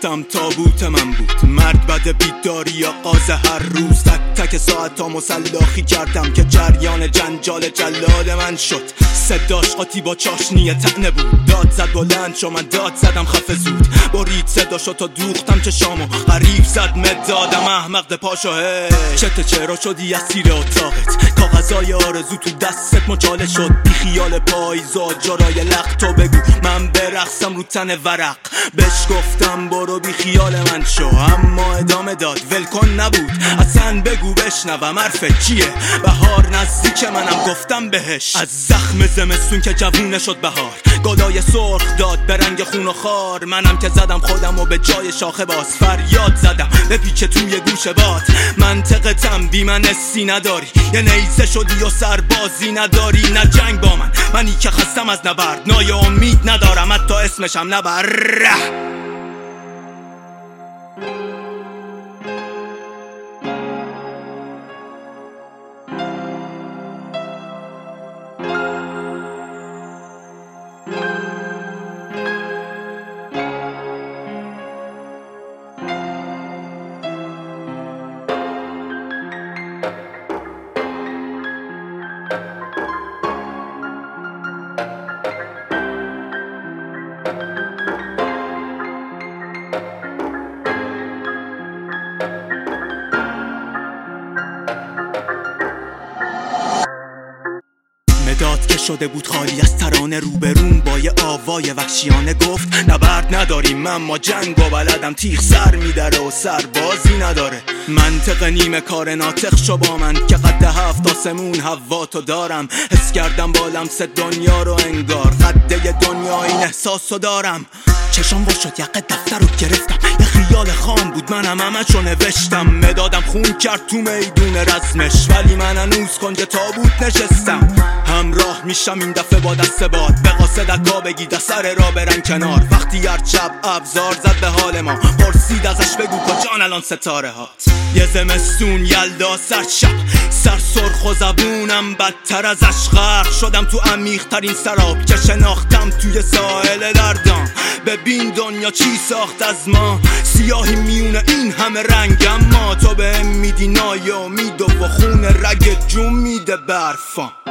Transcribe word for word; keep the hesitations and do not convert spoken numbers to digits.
رفتم تابوت من بود. مرد بد بیداری آغاز هر روز، تک تک ساعت ها مسلاخی کردم که جریان جنجال جلاد من شد. صداش قاطی با چاشنی طعنه بود، داد زد بلند شو، من داد زدم خفه زود. برید صداشو تا دوختم چشامو، غریب زد مدادم احمق پاشو. هی چته چرا شدی اسیر اتاقت، کاغذای آرزو تو دستت مچاله شد. بی خیال پاییزا جرای لخت تو بگو من برقصم رو تن ورق. بهش گفتم برو بی خیال من شو، اما ادامه داد ولکن نبود. اصلا بگو بشنوم حرفت چیه، بهار نزدیک منم گفتم بهش. از زخم زمستون که جوونه شد بهار، گلای سرخ داد به رنگ خون و خار. منم که زدم خودم و به جای شاخه باز فریاد زدم به پیچ توی گوش باد. منطقتم بی من اسی نداری، یه نیزه شدی و سربازی نداری. نه جنگ با من، منی که خستم از نبرد، نای امید ندارم حتی اسمشم نبر. مداد که شده بود خالی از ترانه، روبرون با یه آوای وحشیانه گفت نبرد نداریم اما جنگ و بلدم. تیغ سر میدره و سربازی نداره. منطق نیمه کار ناطق شو با من که قد هفت آسمون هوا تو دارم. حس کردم با لمس دنیا رو انگار قده دنیا این احساسو دارم. چشم وا شد یقه دفتر رو گرفتم، یه خیال خام بود منم همشو نوشتم. مدادم خون کرد تو میدون رزمش، ولی من هنوز کنج تابوت نشستم. همراه میشم این دفعه با دست باد، به قاصد اکا بگید سر را برن کنار. وقتی هر شب ابزار زد به حال ما، پرسید ازش بگو کجان الان ستاره هات. یه زمستون یلدا سر شب، سر سرخ و زبونم بدتر ازش غرق شدم تو عمیق ترین سراب که شناختم توی ساحل دردم. ببین دنیا چی ساخت از ما، سیاهی میونه این همه رنگ، اما تو بهم میدی نای امید و خون رگ جون میده برفام.